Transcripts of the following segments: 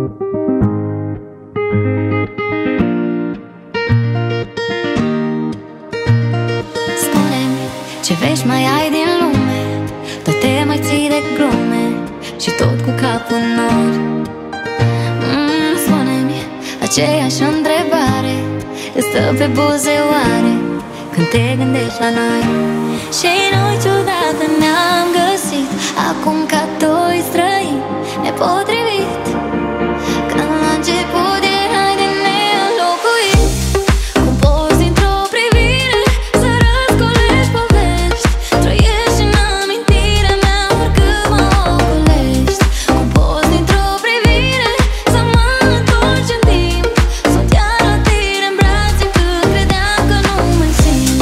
Spune-mi ce vești mai ai din lume, tot te mai ții de glume și tot cu capul în nori. Spune-mi aceeași întrebare îți stă pe buze oare când te gândești la noi. Și noi ciudată ne-am găsit acum ca doi străini nepotrivit, când la început erai de neînlocuit. Cum poți dintr-o privire să răscolești povești, trăiești în amintirea mea oricât mă ocolești. Cum poți dintr-o privire să mă întorci în timp, sunt iar la tine în brațe cât credeam că nu mă simt.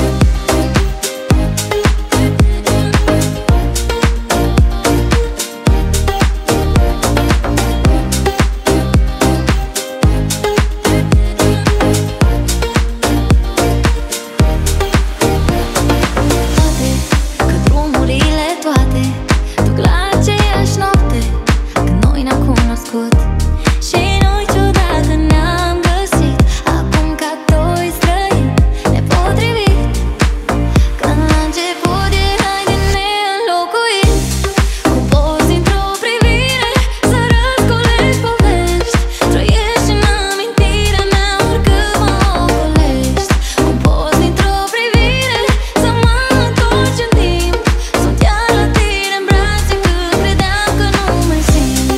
Că drumurile toate duc la aceeași noapte când noi ne-am cunoscut. Și noi ciudată ne-am găsit acum ca doi străini nepotrivit, când la început erai de neînlocuit. Cum poți dintr-o privire să răscolești povești, trăiești în amintirea mea oricât mă ocolești. Cum poți dintr-o privire să mă întorci în timp, sunt iar la tine în brațe cât credeam că nu mai simt.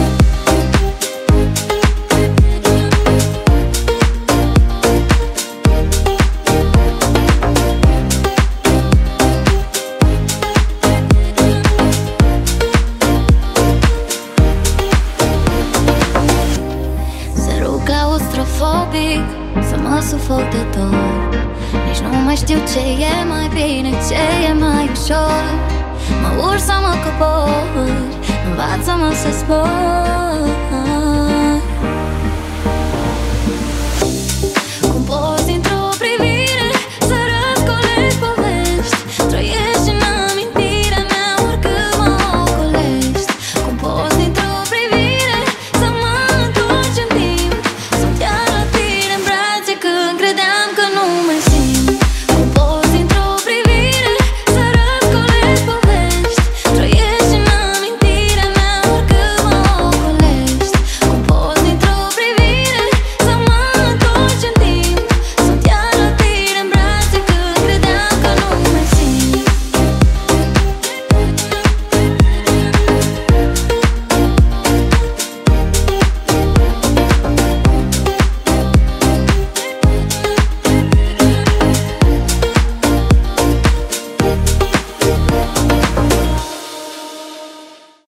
Să rug claustrofobic, să mă sufoc de dor, nici nu mai știu ce e mai bine, ce e mai ușor. Mă urc sau mă cobor, învață-mă să zbor.